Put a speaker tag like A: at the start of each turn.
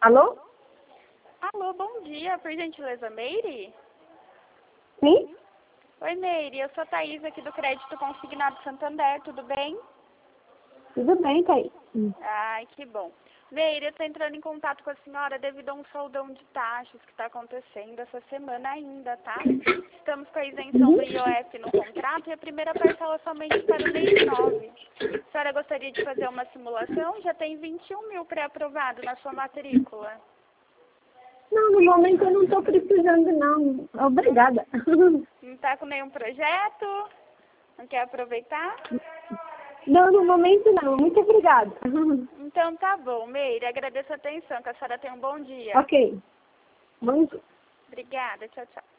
A: Alô?
B: Alô, bom dia. Por gentileza, Meire?
A: Sim?
B: Oi, Meire. Eu sou a Thaís aqui do Crédito Consignado Santander. Tudo bem?
A: Tudo bem, Thaís.
B: Ai, que bom. Meire, eu estou entrando em contato com a senhora devido a um soldão de taxas que está acontecendo essa semana ainda, tá? Estamos com a isenção do IOF no contrato e a primeira parcela somente para o mês 9. A senhora gostaria de fazer uma simulação? Já tem 21 mil pré-aprovado na sua matrícula.
A: Não, no momento eu não estou precisando, não. Obrigada.
B: Não está com nenhum projeto? Não quer aproveitar?
A: Não, no momento não. Muito obrigada.
B: Então tá bom, Meire. Agradeço a atenção. Que a senhora tenha um bom dia.
A: Ok. Bom dia.
B: Obrigada. Tchau, tchau.